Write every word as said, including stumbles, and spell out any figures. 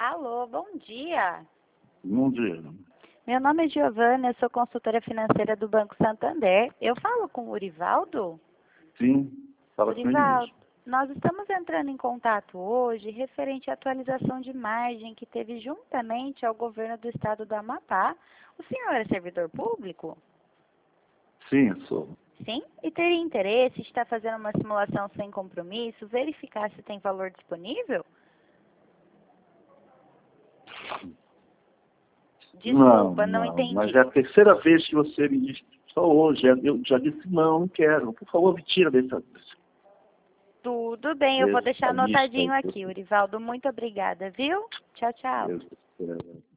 Alô, bom dia. Bom dia. Meu nome é Giovana, eu sou consultora financeira do Banco Santander. Eu falo com o Urivaldo? Sim, fala com ele Urivaldo, mesmo. nós estamos entrando em contato hoje referente à atualização de margem que teve juntamente ao governo do estado do Amapá. O senhor é servidor público? Sim, eu sou. Sim? E teria interesse em estar fazendo uma simulação sem compromisso, verificar se tem valor disponível? Desculpa, não, não, entendi. mas é a terceira vez que você me diz, só hoje, eu já disse não, não quero. Por favor, me tira dessa, Tudo bem, eu vou dessa deixar lista. anotadinho aqui, Urivaldo. Muito obrigada, viu? Tchau, tchau. Dessa,